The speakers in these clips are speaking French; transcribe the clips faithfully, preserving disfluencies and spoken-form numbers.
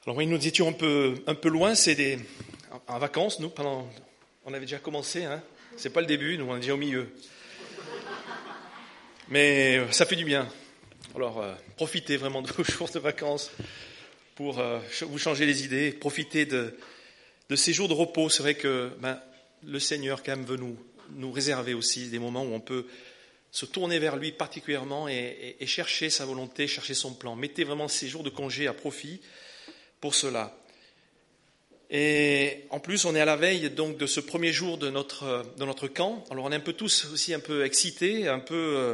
Alors oui, nous étions un peu, un peu loin, c'est des, en vacances, nous, pendant, on avait déjà commencé, hein. C'est pas le début, nous on est déjà au milieu. Mais ça fait du bien. Alors euh, profitez vraiment de vos jours de vacances pour euh, vous changer les idées, profitez de, de ces jours de repos. C'est vrai que ben, le Seigneur quand même veut nous, nous réserver aussi des moments où on peut se tourner vers lui particulièrement et, et, et chercher sa volonté, chercher son plan. Mettez vraiment ces jours de congé à profit pour cela. Et en plus, on est à la veille donc de ce premier jour de notre de notre camp. Alors on est un peu tous aussi un peu excités, un peu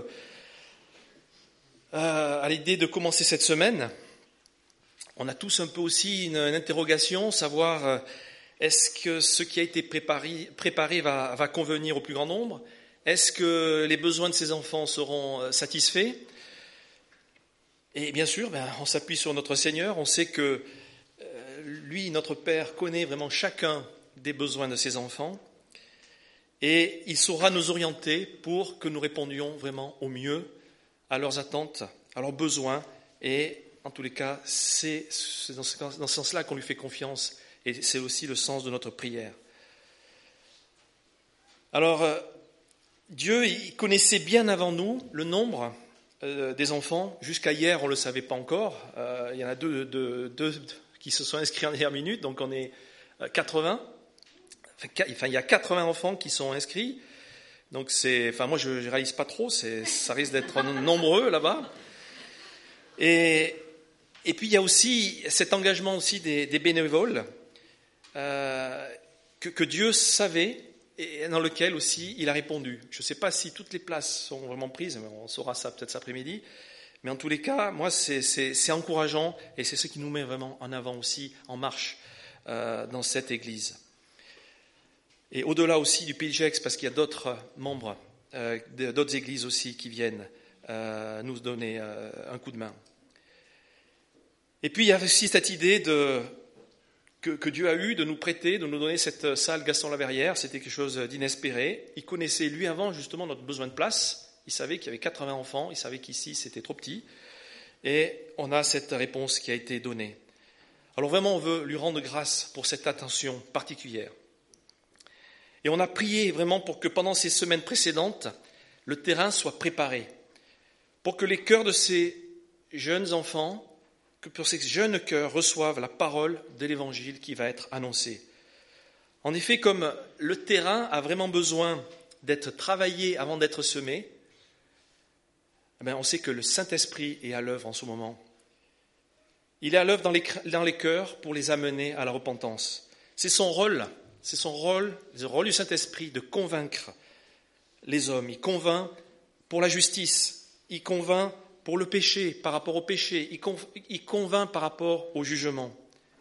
euh, à l'idée de commencer cette semaine. On a tous un peu aussi une, une interrogation, savoir euh, est-ce que ce qui a été préparé préparé va va convenir au plus grand nombre? Est-ce que les besoins de ces enfants seront satisfaits? Et bien sûr, ben, on s'appuie sur notre Seigneur. On sait que lui, notre Père, connaît vraiment chacun des besoins de ses enfants et il saura nous orienter pour que nous répondions vraiment au mieux à leurs attentes, à leurs besoins. Et en tous les cas, c'est dans ce, dans ce sens-là qu'on lui fait confiance et c'est aussi le sens de notre prière. Alors, euh, Dieu, il connaissait bien avant nous le nombre euh, des enfants. Jusqu'à hier, on ne le savait pas encore. Euh, il y en a deux... deux, deux qui se sont inscrits en dernière minute, donc on est quatre-vingts. Enfin, il y a quatre-vingts enfants qui sont inscrits. Donc c'est, enfin moi je ne réalise pas trop, c'est, ça risque d'être nombreux là-bas. Et, et puis il y a aussi cet engagement aussi des, des bénévoles euh, que, que Dieu savait et dans lequel aussi il a répondu. Je ne sais pas si toutes les places sont vraiment prises, mais on saura ça peut-être cet après-midi. Mais en tous les cas, moi, c'est, c'est, c'est encourageant et c'est ce qui nous met vraiment en avant aussi, en marche euh, dans cette Église. Et au-delà aussi du P J X, parce qu'il y a d'autres membres, euh, d'autres églises aussi qui viennent euh, nous donner euh, un coup de main. Et puis, il y a aussi cette idée de, que, que Dieu a eue de nous prêter, de nous donner cette salle Gaston-Laverrière. C'était quelque chose d'inespéré. Il connaissait, lui, avant, justement, notre besoin de place. Il savait qu'il y avait quatre-vingts enfants, il savait qu'ici c'était trop petit, et on a cette réponse qui a été donnée. Alors vraiment, on veut lui rendre grâce pour cette attention particulière. Et on a prié vraiment pour que pendant ces semaines précédentes, le terrain soit préparé, pour que les cœurs de ces jeunes enfants, que pour ces jeunes cœurs reçoivent la parole de l'Évangile qui va être annoncée. En effet, comme le terrain a vraiment besoin d'être travaillé avant d'être semé, eh bien, on sait que le Saint-Esprit est à l'œuvre en ce moment. Il est à l'œuvre dans les, dans les cœurs pour les amener à la repentance. C'est son rôle, c'est son rôle, le rôle du Saint-Esprit de convaincre les hommes. Il convainc pour la justice, il convainc pour le péché, par rapport au péché, il, conv, il convainc par rapport au jugement.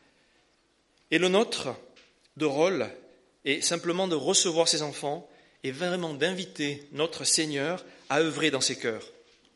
Et le nôtre de rôle est simplement de recevoir ces enfants et vraiment d'inviter notre Seigneur à œuvrer dans ces cœurs.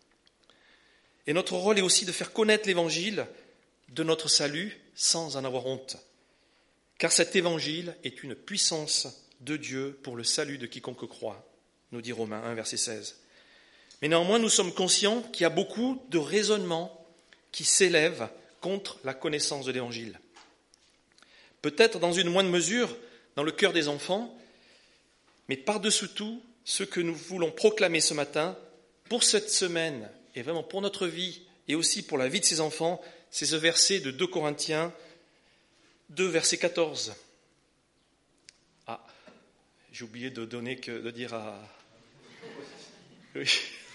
Et notre rôle est aussi de faire connaître l'Évangile de notre salut sans en avoir honte. Car cet Évangile est une puissance de Dieu pour le salut de quiconque croit, nous dit Romains un, verset seize. Mais néanmoins, nous sommes conscients qu'il y a beaucoup de raisonnements qui s'élèvent contre la connaissance de l'Évangile. Peut-être dans une moindre mesure dans le cœur des enfants, mais par-dessus tout, ce que nous voulons proclamer ce matin, pour cette semaine, et vraiment pour notre vie, et aussi pour la vie de ces enfants, c'est ce verset de deux Corinthiens deux, verset quatorze. Ah, j'ai oublié de donner que, de dire à... Oui.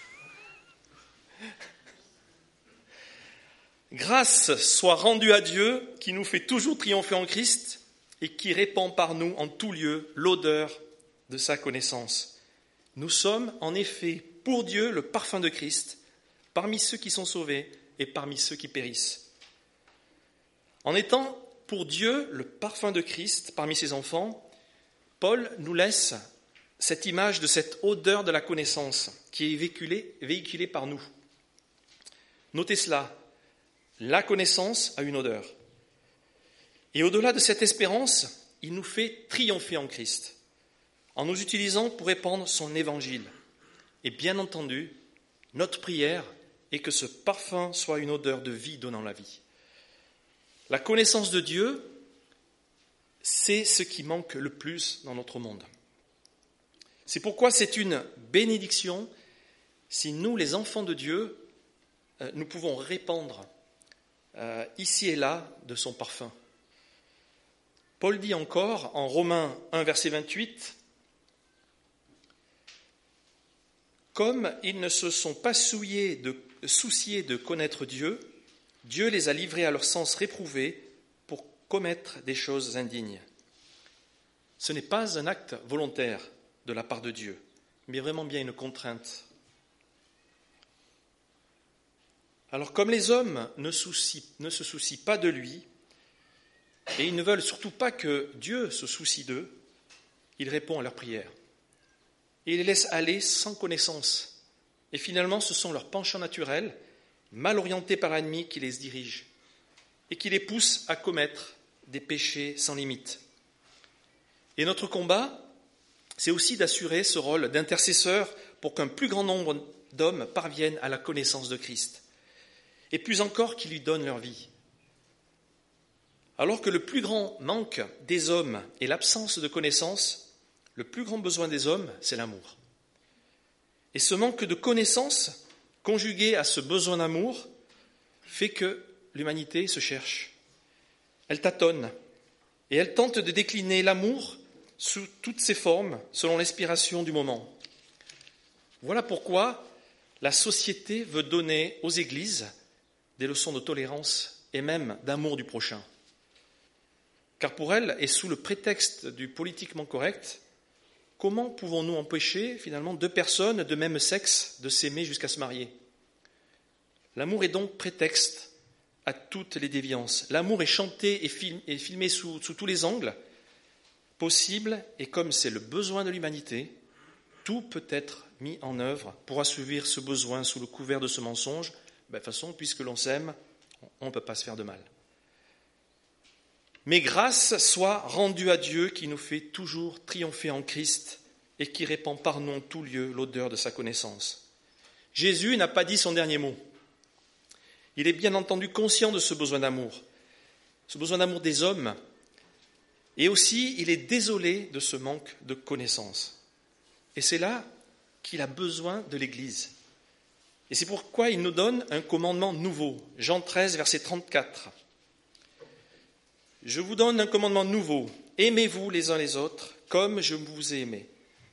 Grâce soit rendue à Dieu, qui nous fait toujours triompher en Christ, et qui répand par nous en tout lieu l'odeur de sa connaissance. Nous sommes en effet pour Dieu le parfum de Christ, parmi ceux qui sont sauvés et parmi ceux qui périssent. En étant pour Dieu le parfum de Christ parmi ses enfants, Paul nous laisse cette image de cette odeur de la connaissance qui est véhiculée, véhiculée par nous. Notez cela, la connaissance a une odeur. Et au-delà de cette espérance, il nous fait triompher en Christ, en nous utilisant pour répandre son évangile. Et bien entendu, notre prière est que ce parfum soit une odeur de vie donnant la vie. La connaissance de Dieu, c'est ce qui manque le plus dans notre monde. C'est pourquoi c'est une bénédiction si nous, les enfants de Dieu, nous pouvons répandre euh, ici et là de son parfum. Paul dit encore en Romains un, verset vingt-huit, « Comme ils ne se sont pas souillés de, souciés de connaître Dieu, Dieu les a livrés à leur sens réprouvé pour commettre des choses indignes. » Ce n'est pas un acte volontaire de la part de Dieu, mais vraiment bien une contrainte. Alors comme les hommes ne, soucient, ne se soucient pas de lui, et ils ne veulent surtout pas que Dieu se soucie d'eux, il répond à leurs prières. Et il les laisse aller sans connaissance. Et finalement, ce sont leurs penchants naturels, mal orientés par l'ennemi, qui les dirigent et qui les poussent à commettre des péchés sans limite. Et notre combat, c'est aussi d'assurer ce rôle d'intercesseur pour qu'un plus grand nombre d'hommes parviennent à la connaissance de Christ. Et plus encore qu'ils lui donnent leur vie. Alors que le plus grand manque des hommes est l'absence de connaissance, le plus grand besoin des hommes, c'est l'amour. Et ce manque de connaissance, conjugué à ce besoin d'amour, fait que l'humanité se cherche. Elle tâtonne et elle tente de décliner l'amour sous toutes ses formes, selon l'inspiration du moment. Voilà pourquoi la société veut donner aux églises des leçons de tolérance et même d'amour du prochain. Car pour elle, et sous le prétexte du politiquement correct, comment pouvons-nous empêcher finalement deux personnes de même sexe de s'aimer jusqu'à se marier ? L'amour est donc prétexte à toutes les déviances. L'amour est chanté et, film, et filmé sous, sous tous les angles possibles, et comme c'est le besoin de l'humanité, tout peut être mis en œuvre pour assouvir ce besoin sous le couvert de ce mensonge. Ben, de toute façon, puisque l'on s'aime, on ne peut pas se faire de mal. Mais grâce soit rendue à Dieu qui nous fait toujours triompher en Christ et qui répand par nous en tout lieu l'odeur de sa connaissance. Jésus n'a pas dit son dernier mot. Il est bien entendu conscient de ce besoin d'amour, ce besoin d'amour des hommes, et aussi il est désolé de ce manque de connaissance. Et c'est là qu'il a besoin de l'Église. Et c'est pourquoi il nous donne un commandement nouveau. Jean treize, verset trente-quatre. « Je vous donne un commandement nouveau. Aimez-vous les uns les autres comme je vous ai aimé.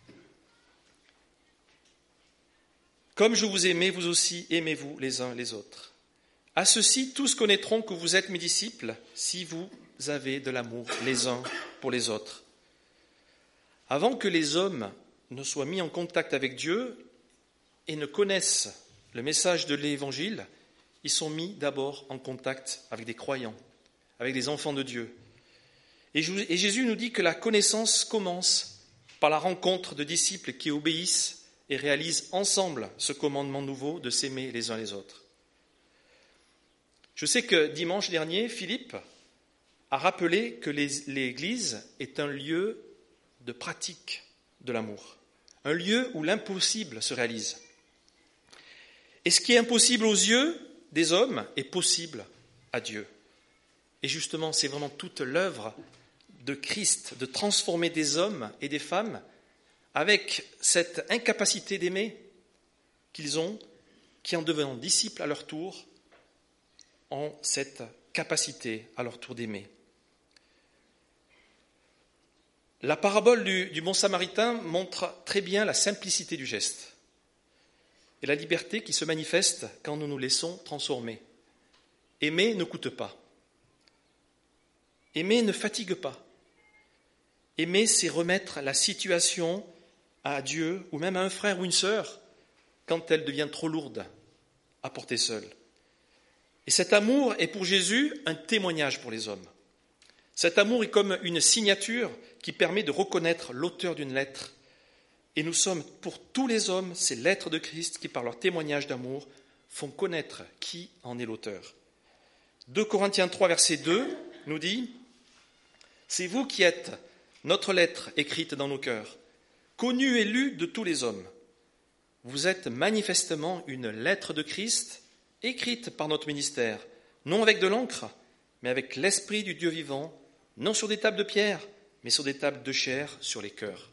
Comme je vous ai aimé, vous aussi aimez-vous les uns les autres. À ceci, tous connaîtront que vous êtes mes disciples si vous avez de l'amour les uns pour les autres. » Avant que les hommes ne soient mis en contact avec Dieu et ne connaissent le message de l'Évangile, ils sont mis d'abord en contact avec des croyants, avec des enfants de Dieu. Et Jésus nous dit que la connaissance commence par la rencontre de disciples qui obéissent et réalisent ensemble ce commandement nouveau de s'aimer les uns les autres. Je sais que dimanche dernier, Philippe a rappelé que l'Église est un lieu de pratique de l'amour, un lieu où l'impossible se réalise. Et ce qui est impossible aux yeux des hommes est possible à Dieu. Et justement, c'est vraiment toute l'œuvre de Christ de transformer des hommes et des femmes avec cette incapacité d'aimer qu'ils ont, qui en devenant disciples à leur tour, ont cette capacité à leur tour d'aimer. La parabole du, du bon samaritain montre très bien la simplicité du geste et la liberté qui se manifeste quand nous nous laissons transformer. Aimer ne coûte pas. Aimer ne fatigue pas. Aimer, c'est remettre la situation à Dieu ou même à un frère ou une sœur quand elle devient trop lourde à porter seule. Et cet amour est pour Jésus un témoignage pour les hommes. Cet amour est comme une signature qui permet de reconnaître l'auteur d'une lettre. Et nous sommes pour tous les hommes ces lettres de Christ qui, par leur témoignage d'amour, font connaître qui en est l'auteur. deux Corinthiens trois, verset deux nous dit « C'est vous qui êtes notre lettre écrite dans nos cœurs, connue et lue de tous les hommes. Vous êtes manifestement une lettre de Christ, écrite par notre ministère, non avec de l'encre, mais avec l'Esprit du Dieu vivant, non sur des tables de pierre, mais sur des tables de chair, sur les cœurs.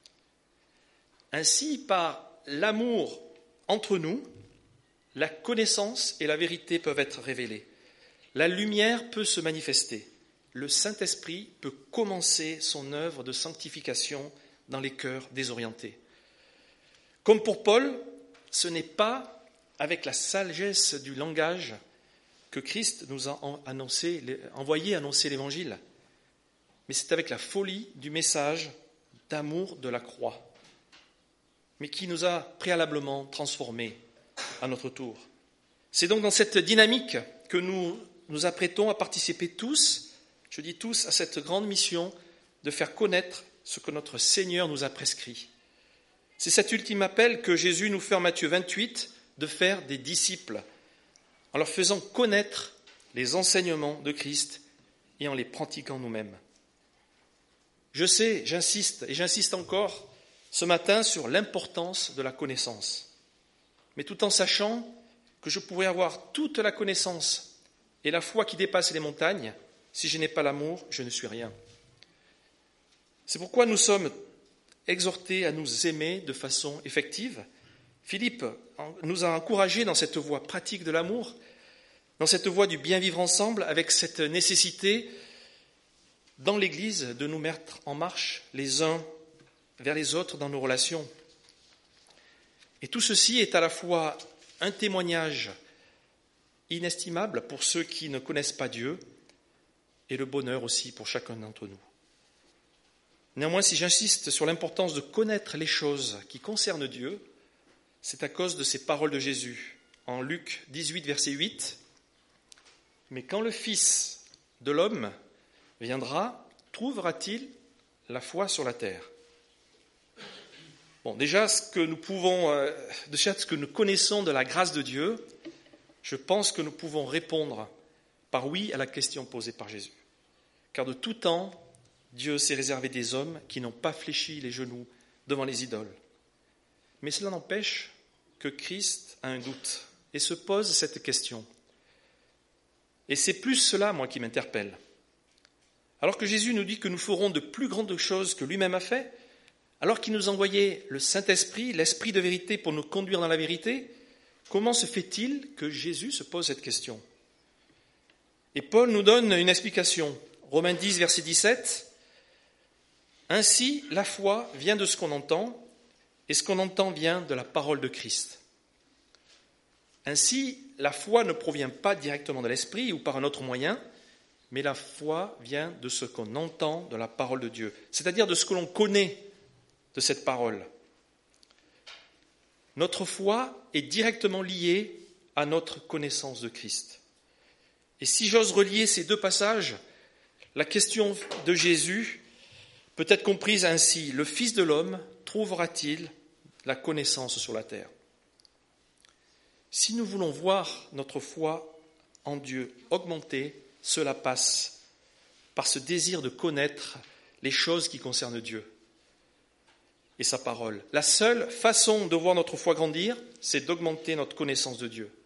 Ainsi, par l'amour entre nous, la connaissance et la vérité peuvent être révélées. La lumière peut se manifester. Le Saint-Esprit peut commencer son œuvre de sanctification dans les cœurs désorientés. Comme pour Paul, ce n'est pas avec la sagesse du langage que Christ nous a annoncé, envoyé annoncer l'Évangile, mais c'est avec la folie du message d'amour de la croix, mais qui nous a préalablement transformés à notre tour. C'est donc dans cette dynamique que nous nous apprêtons à participer tous, je dis tous, à cette grande mission de faire connaître ce que notre Seigneur nous a prescrit. C'est cet ultime appel que Jésus nous fait en Matthieu vingt-huit, de faire des disciples, en leur faisant connaître les enseignements de Christ et en les pratiquant nous-mêmes. Je sais, j'insiste et j'insiste encore ce matin sur l'importance de la connaissance, mais tout en sachant que je pourrais avoir toute la connaissance et la foi qui dépasse les montagnes, si je n'ai pas l'amour, je ne suis rien. C'est pourquoi nous sommes exhortés à nous aimer de façon effective. Philippe nous a encouragés dans cette voie pratique de l'amour, dans cette voie du bien vivre ensemble, avec cette nécessité dans l'Église de nous mettre en marche les uns vers les autres dans nos relations. Et tout ceci est à la fois un témoignage inestimable pour ceux qui ne connaissent pas Dieu et le bonheur aussi pour chacun d'entre nous. Néanmoins, si j'insiste sur l'importance de connaître les choses qui concernent Dieu, c'est à cause de ces paroles de Jésus. En Luc dix-huit, verset huit, « Mais quand le Fils de l'homme viendra, trouvera-t-il la foi sur la terre ?» Bon, déjà, ce que nous pouvons, euh, déjà, ce que nous connaissons de la grâce de Dieu, je pense que nous pouvons répondre par oui à la question posée par Jésus. Car de tout temps, Dieu s'est réservé des hommes qui n'ont pas fléchi les genoux devant les idoles. Mais cela n'empêche que Christ a un doute et se pose cette question. Et c'est plus cela, moi, qui m'interpelle. Alors que Jésus nous dit que nous ferons de plus grandes choses que lui-même a fait, alors qu'il nous envoyait le Saint-Esprit, l'Esprit de vérité pour nous conduire dans la vérité, comment se fait-il que Jésus se pose cette question ? Et Paul nous donne une explication. Romains dix, verset dix-sept. « Ainsi, la foi vient de ce qu'on entend, et ce qu'on entend vient de la parole de Christ. » Ainsi, la foi ne provient pas directement de l'Esprit ou par un autre moyen, mais la foi vient de ce qu'on entend de la parole de Dieu, c'est-à-dire de ce que l'on connaît de cette parole. Notre foi est directement liée à notre connaissance de Christ. Et si j'ose relier ces deux passages, la question de Jésus peut être comprise ainsi. Le Fils de l'homme trouvera-t-il la connaissance sur la terre ? Si nous voulons voir notre foi en Dieu augmenter, cela passe par ce désir de connaître les choses qui concernent Dieu et sa parole. La seule façon de voir notre foi grandir, c'est d'augmenter notre connaissance de Dieu.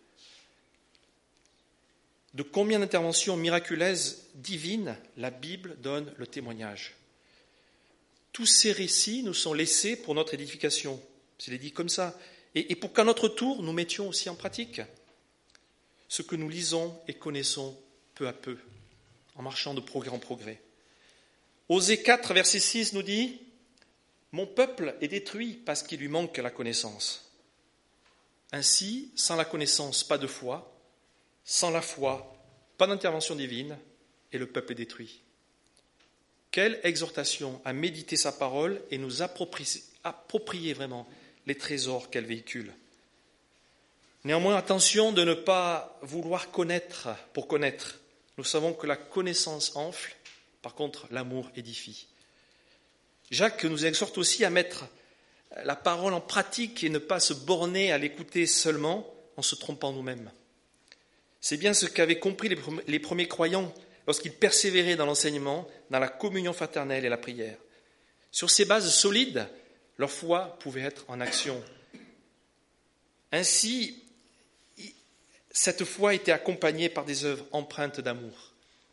De combien d'interventions miraculeuses divines la Bible donne le témoignage. Tous ces récits nous sont laissés pour notre édification. Je l'ai dit comme ça. Et, et pour qu'à notre tour, nous mettions aussi en pratique ce que nous lisons et connaissons peu à peu, en marchant de progrès en progrès. Osée quatre, verset six nous dit « Mon peuple est détruit parce qu'il lui manque la connaissance. Ainsi, sans la connaissance, pas de foi. Sans la foi, pas d'intervention divine, et le peuple est détruit. » Quelle exhortation à méditer sa parole et nous approprier, approprier vraiment les trésors qu'elle véhicule. Néanmoins, attention de ne pas vouloir connaître pour connaître. Nous savons que la connaissance enfle, par contre, l'amour édifie. Jacques nous exhorte aussi à mettre la parole en pratique et ne pas se borner à l'écouter seulement en se trompant nous-mêmes. C'est bien ce qu'avaient compris les premiers croyants lorsqu'ils persévéraient dans l'enseignement, dans la communion fraternelle et la prière. Sur ces bases solides, leur foi pouvait être en action. Ainsi, cette foi était accompagnée par des œuvres empreintes d'amour.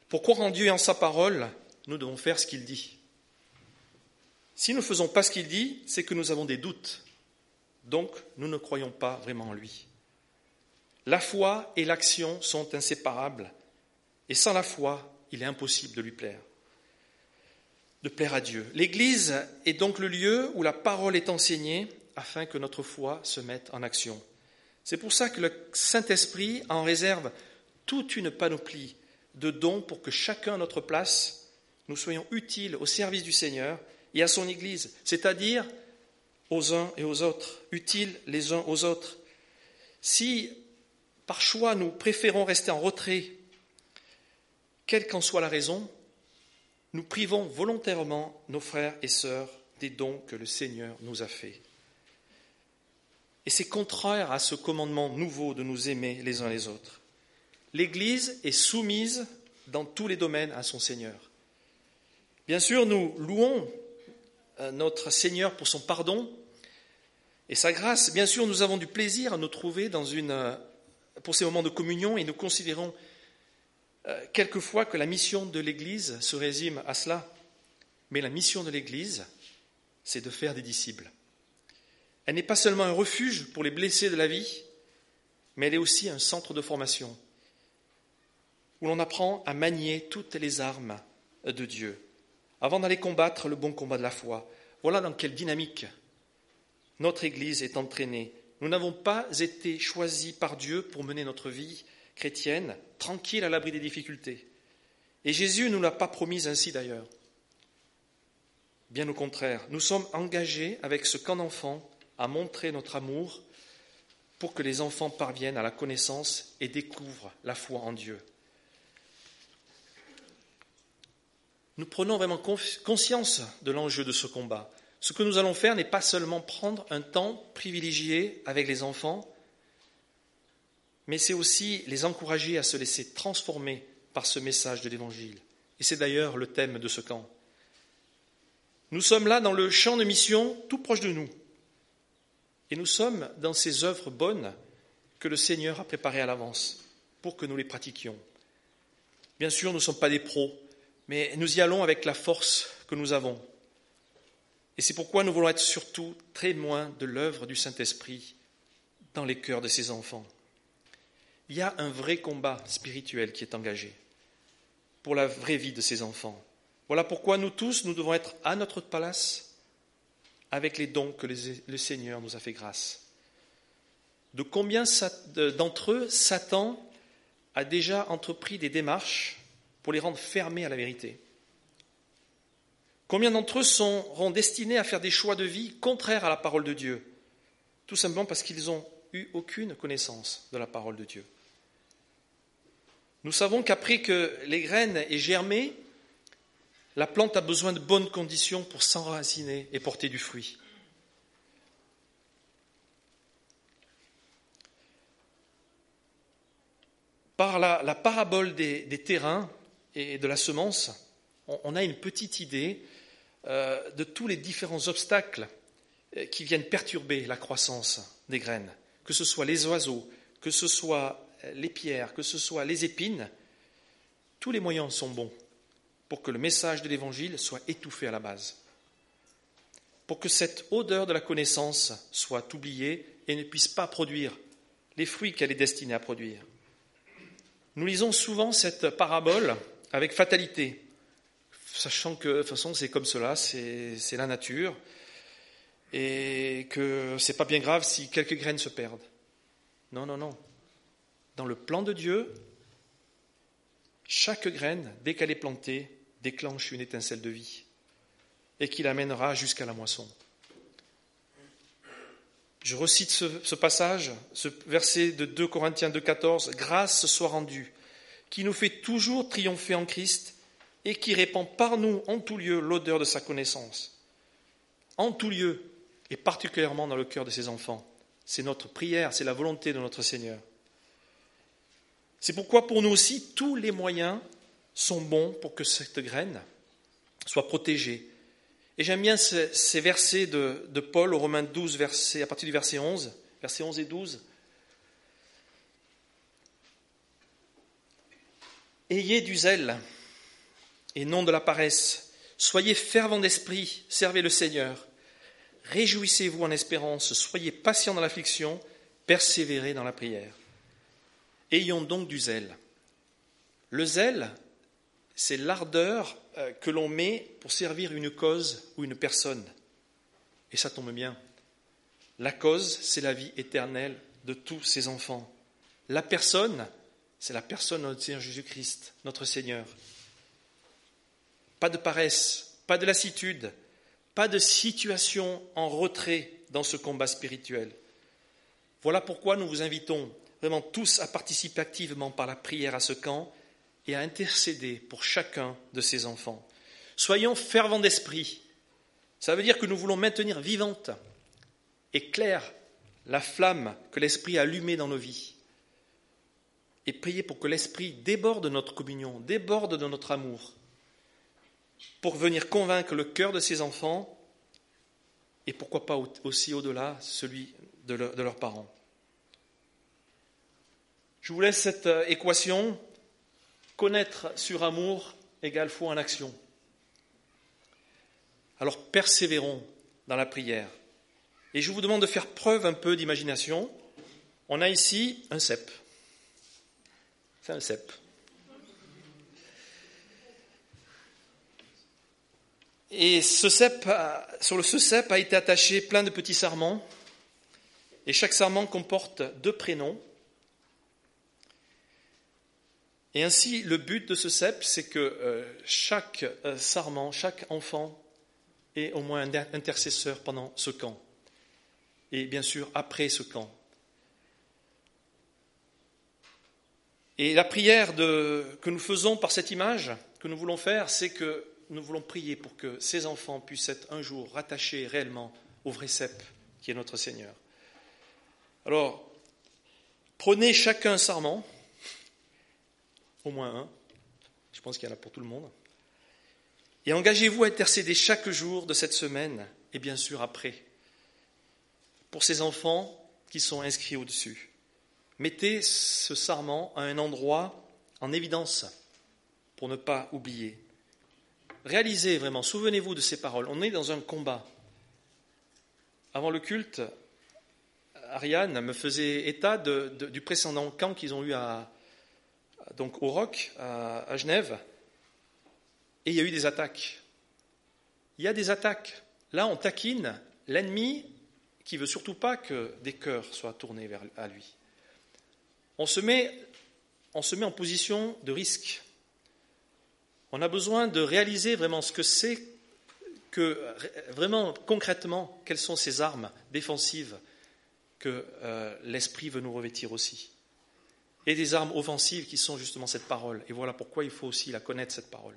Pour croire en Dieu et en sa parole, nous devons faire ce qu'il dit. Si nous ne faisons pas ce qu'il dit, c'est que nous avons des doutes. Donc, nous ne croyons pas vraiment en lui. La foi et l'action sont inséparables. Et sans la foi, il est impossible de lui plaire, de plaire à Dieu. L'Église est donc le lieu où la parole est enseignée afin que notre foi se mette en action. C'est pour ça que le Saint-Esprit en réserve toute une panoplie de dons pour que chacun à notre place, nous soyons utiles au service du Seigneur et à son Église, c'est-à-dire aux uns et aux autres, utiles les uns aux autres. Si, par choix, nous préférons rester en retrait, quelle qu'en soit la raison, nous privons volontairement nos frères et sœurs des dons que le Seigneur nous a faits. Et c'est contraire à ce commandement nouveau de nous aimer les uns les autres. L'Église est soumise dans tous les domaines à son Seigneur. Bien sûr, nous louons notre Seigneur pour son pardon et sa grâce. Bien sûr, nous avons du plaisir à nous trouver dans une, pour ces moments de communion et nous considérons euh, quelquefois que la mission de l'Église se résume à cela. Mais la mission de l'Église, c'est de faire des disciples. Elle n'est pas seulement un refuge pour les blessés de la vie, mais elle est aussi un centre de formation où l'on apprend à manier toutes les armes de Dieu avant d'aller combattre le bon combat de la foi. Voilà dans quelle dynamique notre Église est entraînée. Nous n'avons pas été choisis par Dieu pour mener notre vie chrétienne tranquille à l'abri des difficultés. Et Jésus ne nous l'a pas promis ainsi d'ailleurs. Bien au contraire, nous sommes engagés avec ce camp d'enfants à montrer notre amour pour que les enfants parviennent à la connaissance et découvrent la foi en Dieu. Nous prenons vraiment conscience de l'enjeu de ce combat. Ce que nous allons faire n'est pas seulement prendre un temps privilégié avec les enfants, mais c'est aussi les encourager à se laisser transformer par ce message de l'Évangile. Et c'est d'ailleurs le thème de ce camp. Nous sommes là dans le champ de mission tout proche de nous. Et nous sommes dans ces œuvres bonnes que le Seigneur a préparées à l'avance pour que nous les pratiquions. Bien sûr, nous ne sommes pas des pros, mais nous y allons avec la force que nous avons. Et c'est pourquoi nous voulons être surtout témoins de l'œuvre du Saint-Esprit dans les cœurs de ces enfants. Il y a un vrai combat spirituel qui est engagé pour la vraie vie de ces enfants. Voilà pourquoi nous tous, nous devons être à notre place avec les dons que le Seigneur nous a fait grâce. De combien d'entre eux Satan a déjà entrepris des démarches pour les rendre fermés à la vérité? Combien d'entre eux seront destinés à faire des choix de vie contraires à la parole de Dieu, tout simplement parce qu'ils n'ont eu aucune connaissance de la parole de Dieu? Nous savons qu'après que les graines aient germé, la plante a besoin de bonnes conditions pour s'enraciner et porter du fruit. Par la, la parabole des, des terrains et de la semence, on, on a une petite idée euh, de tous les différents obstacles qui viennent perturber la croissance des graines, que ce soit les oiseaux, que ce soit les pierres, que ce soit les épines. Tous les moyens sont bons pour que le message de l'Évangile soit étouffé à la base, pour que cette odeur de la connaissance soit oubliée et ne puisse pas produire les fruits qu'elle est destinée à produire. Nous lisons souvent cette parabole avec fatalité, sachant que de toute façon c'est comme cela, c'est, c'est la nature, et que c'est pas bien grave si quelques graines se perdent. Non, non, non. Dans le plan de Dieu, chaque graine, dès qu'elle est plantée, déclenche une étincelle de vie et qui l'amènera jusqu'à la moisson. Je recite ce, ce passage, ce verset de deux Corinthiens deux, quatorze. « Grâce soit rendue, qui nous fait toujours triompher en Christ et qui répand par nous en tout lieu l'odeur de sa connaissance. » En tout lieu, et particulièrement dans le cœur de ses enfants. C'est notre prière, c'est la volonté de notre Seigneur. C'est pourquoi pour nous aussi, tous les moyens sont bons pour que cette graine soit protégée. Et j'aime bien ces, ces versets de, de Paul aux Romains douze, verset, à partir du verset onze, versets onze et douze. « Ayez du zèle et non de la paresse. Soyez fervents d'esprit, servez le Seigneur. Réjouissez-vous en espérance, soyez patients dans l'affliction, persévérez dans la prière. Ayons donc du zèle. Le zèle, c'est l'ardeur que l'on met pour servir une cause ou une personne. Et ça tombe bien. La cause, c'est la vie éternelle de tous ses enfants. La personne, c'est la personne de notre Seigneur Jésus-Christ, notre Seigneur. Pas de paresse, pas de lassitude, pas de situation en retrait dans ce combat spirituel. Voilà pourquoi nous vous invitons vraiment tous à participer activement par la prière à ce camp et à intercéder pour chacun de ces enfants. Soyons fervents d'esprit. Ça veut dire que nous voulons maintenir vivante et claire la flamme que l'Esprit a allumée dans nos vies. Et prier pour que l'Esprit déborde de notre communion, déborde de notre amour, pour venir convaincre le cœur de ces enfants et pourquoi pas aussi au-delà celui de, leur, de leurs parents. Je vous laisse cette équation. Connaître sur amour égale foi en action. Alors persévérons dans la prière. Et je vous demande de faire preuve un peu d'imagination. On a ici un cep. C'est un cep. Et ce cep, sur le ce cep a été attaché plein de petits sarments. Et chaque sarment comporte deux prénoms. Et ainsi, le but de ce cep, c'est que euh, chaque euh, sarment, chaque enfant ait au moins un intercesseur pendant ce camp. Et bien sûr, après ce camp. Et la prière de, que nous faisons par cette image, que nous voulons faire, c'est que nous voulons prier pour que ces enfants puissent être un jour rattachés réellement au vrai cep, qui est notre Seigneur. Alors, prenez chacun un sarment, au moins un, je pense qu'il y en a pour tout le monde, et engagez-vous à intercéder chaque jour de cette semaine, et bien sûr après, pour ces enfants qui sont inscrits au-dessus. Mettez ce sarment à un endroit en évidence, pour ne pas oublier. Réalisez vraiment, souvenez-vous de ces paroles, on est dans un combat. Avant le culte, Ariane me faisait état de, de, du précédent camp qu'ils ont eu à donc au Roc, à, à Genève, et il y a eu des attaques. Il y a des attaques. Là, on taquine l'ennemi qui ne veut surtout pas que des cœurs soient tournés vers à lui. On se met, on se met en position de risque. On a besoin de réaliser vraiment ce que c'est, que vraiment concrètement, quelles sont ces armes défensives que euh, l'Esprit veut nous revêtir aussi. Et des armes offensives qui sont justement cette parole. Et voilà pourquoi il faut aussi la connaître, cette parole.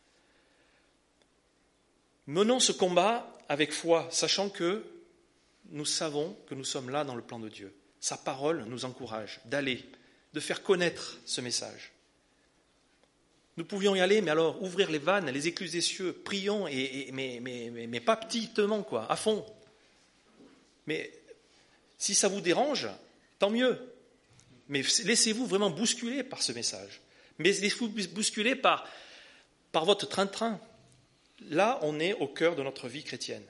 Menons ce combat avec foi, sachant que nous savons que nous sommes là dans le plan de Dieu. Sa parole nous encourage d'aller, de faire connaître ce message. Nous pouvions y aller, mais alors ouvrir les vannes, les écluses des cieux, prions, et, et, mais, mais, mais, mais pas petitement, quoi, à fond. Mais si ça vous dérange, tant mieux. Mais laissez-vous vraiment bousculer par ce message. Mais laissez-vous bousculer par, par votre train-train. Là, on est au cœur de notre vie chrétienne.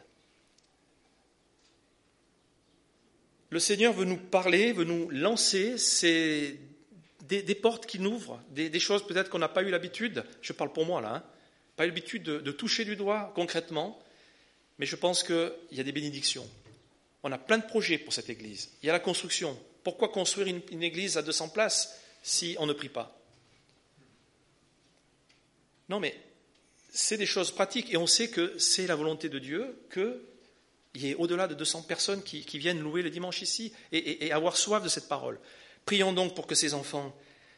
Le Seigneur veut nous parler, veut nous lancer c'est des, des portes qu'il ouvre, des, des choses peut-être qu'on n'a pas eu l'habitude, je parle pour moi là, hein, pas eu l'habitude de, de toucher du doigt concrètement, mais je pense qu'il y a des bénédictions. On a plein de projets pour cette église. Il y a la construction. Pourquoi construire une, une église à deux cents places si on ne prie pas? Non, mais c'est des choses pratiques et on sait que c'est la volonté de Dieu qu'il y ait au-delà de deux cents personnes qui, qui viennent louer le dimanche ici et, et, et avoir soif de cette parole. Prions donc pour que ces enfants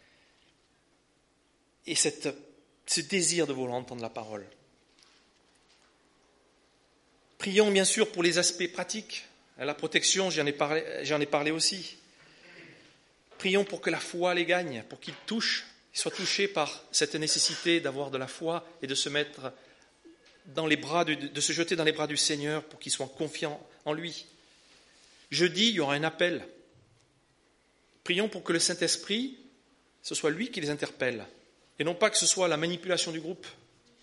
aient cette, ce désir de vouloir entendre la parole. Prions bien sûr pour les aspects pratiques. La protection, j'en ai parlé, j'en ai parlé aussi. Prions pour que la foi les gagne, pour qu'ils touchent, qu'ils soient touchés par cette nécessité d'avoir de la foi et de se mettre dans les bras, de, de se jeter dans les bras du Seigneur pour qu'ils soient confiants en lui. Jeudi, il y aura un appel. Prions pour que le Saint-Esprit, ce soit lui qui les interpelle, et non pas que ce soit la manipulation du groupe.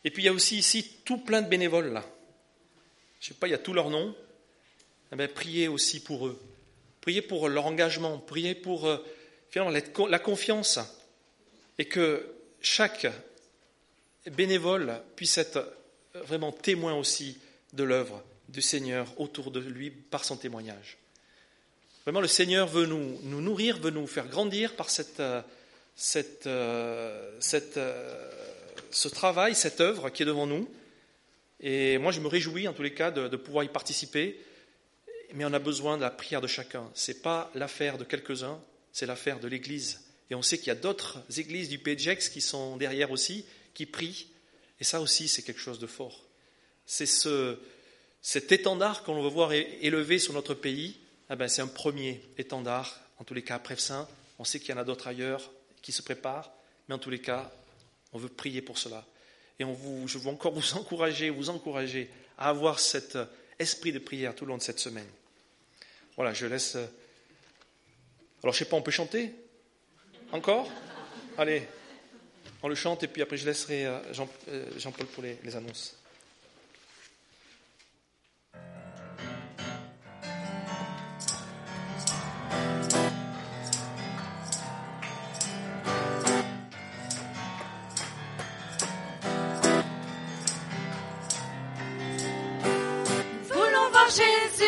Et puis il y a aussi ici tout plein de bénévoles là. Je ne sais pas, il y a tous leurs noms. Eh bien, priez aussi pour eux. Priez pour leur engagement. Priez pour euh, finalement la, la confiance. Et que chaque bénévole puisse être vraiment témoin aussi de l'œuvre du Seigneur autour de lui par son témoignage. Vraiment, le Seigneur veut nous, nous nourrir, veut nous faire grandir par cette, cette, cette, ce travail, cette œuvre qui est devant nous. Et moi, je me réjouis en tous les cas de, de pouvoir y participer. Mais on a besoin de la prière de chacun. Ce n'est pas l'affaire de quelques-uns, c'est l'affaire de l'Église. Et on sait qu'il y a d'autres églises du P J X qui sont derrière aussi, qui prient. Et ça aussi, c'est quelque chose de fort. C'est ce, cet étendard qu'on veut voir élevé sur notre pays. Eh ben, c'est un premier étendard, en tous les cas à Prèves-Saint. On sait qu'il y en a d'autres ailleurs qui se préparent. Mais en tous les cas, on veut prier pour cela. Et on vous, je veux encore vous encourager, vous encourager à avoir cet esprit de prière tout le long de cette semaine. Voilà, je laisse... Alors, je ne sais pas, on peut chanter ? Encore ? Allez, on le chante et puis après je laisserai Jean, Jean-Paul pour les, les annonces. Voulons voir Jésus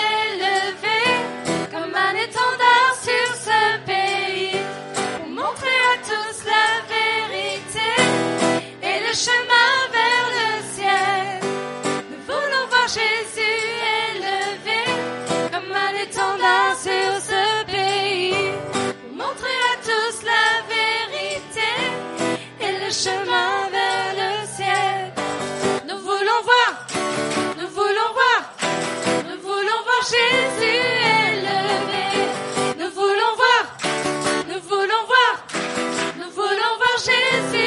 élevé comme un étendard sur ce pays. Le chemin vers le ciel. Nous voulons voir Jésus élevé comme un étendard sur ce pays pour montrer à tous la vérité et le chemin vers le ciel. Nous voulons voir, nous voulons voir, nous voulons voir Jésus élevé. Nous voulons voir, nous voulons voir, nous voulons voir Jésus.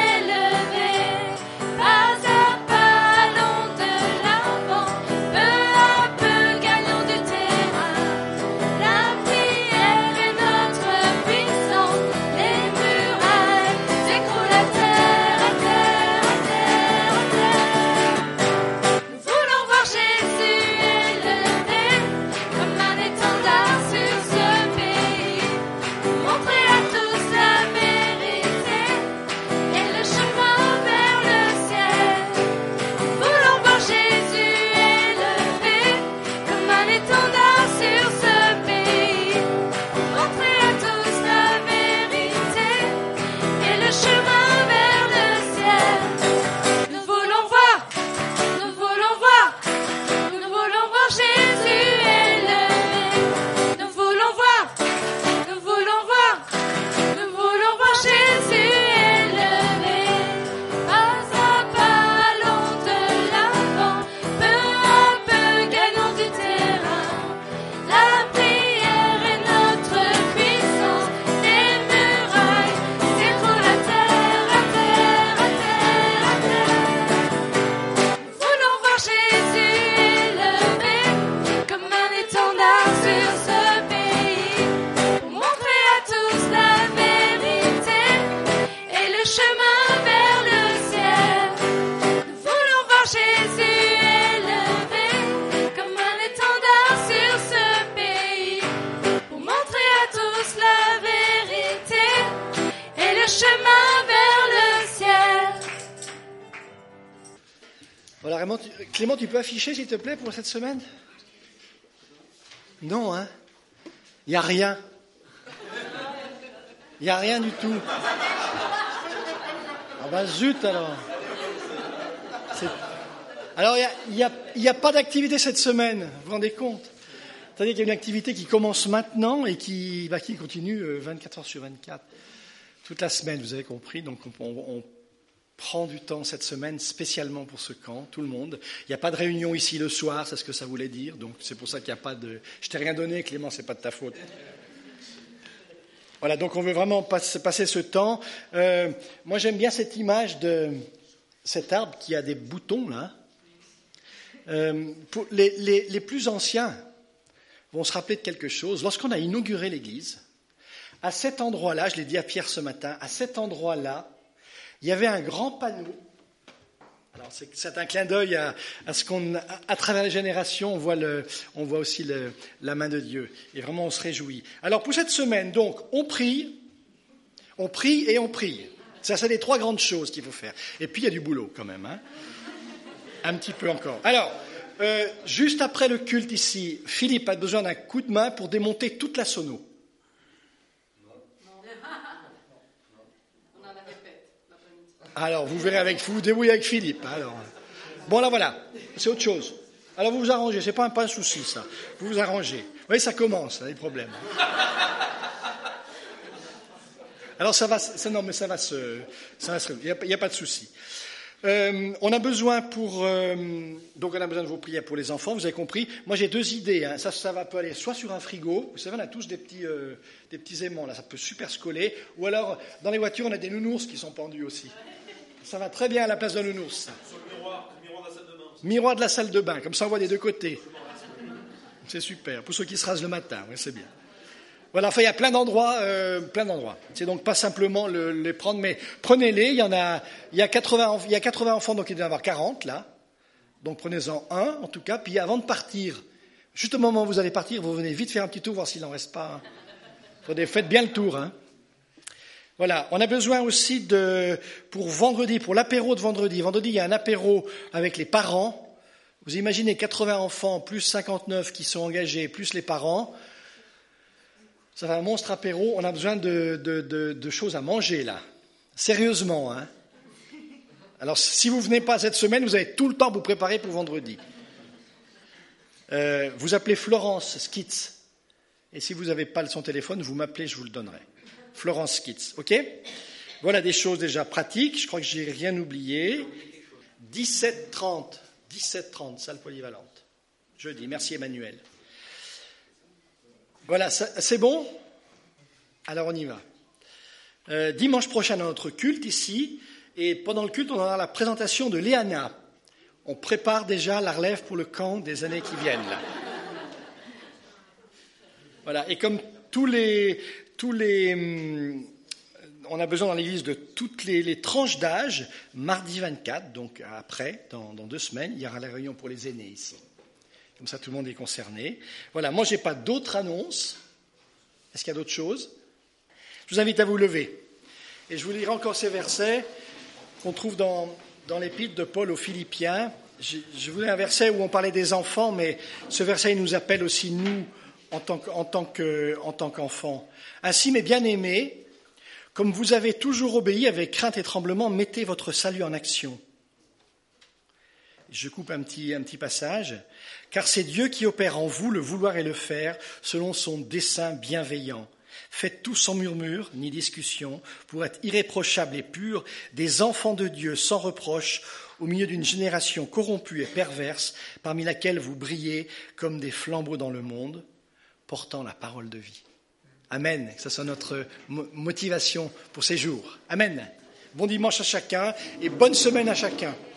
Clément, tu peux afficher, s'il te plaît, pour cette semaine ? Non, hein ? Il n'y a rien. Il n'y a rien du tout. Ah ben zut, alors. C'est... Alors, il n'y a, a, a pas d'activité cette semaine, vous vous rendez compte ? C'est-à-dire qu'il y a une activité qui commence maintenant et qui, bah, qui continue vingt-quatre heures sur vingt-quatre, toute la semaine, vous avez compris. Donc, on, on, on prend du temps cette semaine spécialement pour ce camp, tout le monde. Il n'y a pas de réunion ici le soir, c'est ce que ça voulait dire. Donc, c'est pour ça qu'il n'y a pas de... Je t'ai rien donné, Clément, c'est pas de ta faute. Voilà, donc on veut vraiment passer ce temps. Euh, moi, j'aime bien cette image de cet arbre qui a des boutons, là. Euh, pour les, les, les plus anciens vont se rappeler de quelque chose. Lorsqu'on a inauguré l'église, à cet endroit-là, je l'ai dit à Pierre ce matin, à cet endroit-là, il y avait un grand panneau Alors, c'est, c'est un clin d'œil à, à ce qu'on, à, à travers les générations, on voit, le, on voit aussi le, la main de Dieu. Et vraiment, on se réjouit. Alors, pour cette semaine, donc, on prie, on prie et on prie. Ça, c'est les trois grandes choses qu'il faut faire. Et puis, il y a du boulot, quand même, hein. Un petit peu encore. Alors, euh, juste après le culte ici, Philippe a besoin d'un coup de main pour démonter toute la sono. Alors, vous verrez avec vous, vous débrouillez avec Philippe. Alors, bon, là, voilà, c'est autre chose. Alors, vous vous arrangez, c'est pas un, pas un souci, ça. Vous vous arrangez. Vous voyez, ça commence, là, les problèmes. Alors, ça va, ça, non, mais ça va se, ça va se, il n'y a, a pas de souci. Euh, on a besoin pour, euh, donc on a besoin de vos prières pour les enfants, vous avez compris. Moi, j'ai deux idées, hein. Ça, ça va peut aller soit sur un frigo, vous savez, on a tous des petits, euh, des petits aimants, là, ça peut super se coller, ou alors, dans les voitures, on a des nounours qui sont pendus aussi. Ça va très bien à la place d'un nounours. Sur le miroir, le miroir de la salle de bain. Miroir de la salle de bain, comme ça on voit des deux côtés. C'est super, pour ceux qui se rasent le matin, oui, c'est bien. Voilà, enfin il y a plein d'endroits, euh, plein d'endroits. C'est donc pas simplement le, les prendre, mais prenez-les. Il y en a, il y a quatre-vingts, il y a quatre-vingts enfants, donc il doit y en avoir quarante là. Donc prenez-en un en tout cas. Puis avant de partir, juste au moment où vous allez partir, vous venez vite faire un petit tour voir s'il en reste pas. Hein. Faites bien le tour. Hein. Voilà, on a besoin aussi de, pour vendredi, pour l'apéro de vendredi. Vendredi, il y a un apéro avec les parents. Vous imaginez quatre-vingts enfants plus cinquante-neuf qui sont engagés, plus les parents. Ça va un monstre apéro. On a besoin de, de, de, de choses à manger là. Sérieusement, hein. Alors, si vous venez pas cette semaine, vous avez tout le temps pour vous préparer pour vendredi. Euh, vous appelez Florence Skitz. Et si vous n'avez pas son téléphone, vous m'appelez, je vous le donnerai. Florence Skitz, ok ? Voilà des choses déjà pratiques. Je crois que j'ai rien oublié. dix-sept trente, dix-sept trente, salle polyvalente. Jeudi. Merci Emmanuel. Voilà, ça, c'est bon ? Alors on y va. Euh, dimanche prochain, dans notre culte ici, et pendant le culte, on aura la présentation de Léana. On prépare déjà la relève pour le camp des années qui viennent. Là. Voilà, et comme tous les, tous les, hum, on a besoin dans l'église de toutes les, les tranches d'âge, mardi vingt-quatre, donc après, dans, dans deux semaines, il y aura la réunion pour les aînés ici. Comme ça, tout le monde est concerné. Voilà, moi, je n'ai pas d'autres annonces. Est-ce qu'il y a d'autres choses ? Je vous invite à vous lever. Et je vous lirai encore ces versets qu'on trouve dans, dans l'épître de Paul aux Philippiens. Je, je voulais un verset où on parlait des enfants, mais ce verset, il nous appelle aussi, nous, en tant, que, en tant que, en tant qu'enfants. Ainsi, mes bien-aimés, comme vous avez toujours obéi avec crainte et tremblement, mettez votre salut en action. Je coupe un petit, un petit passage. Car c'est Dieu qui opère en vous le vouloir et le faire selon son dessein bienveillant. Faites tout sans murmure ni discussion pour être irréprochables et purs, des enfants de Dieu sans reproche, au milieu d'une génération corrompue et perverse, parmi laquelle vous brillez comme des flambeaux dans le monde, portant la parole de vie. Amen. Que ce soit notre motivation pour ces jours. Amen. Bon dimanche à chacun et bonne semaine à chacun.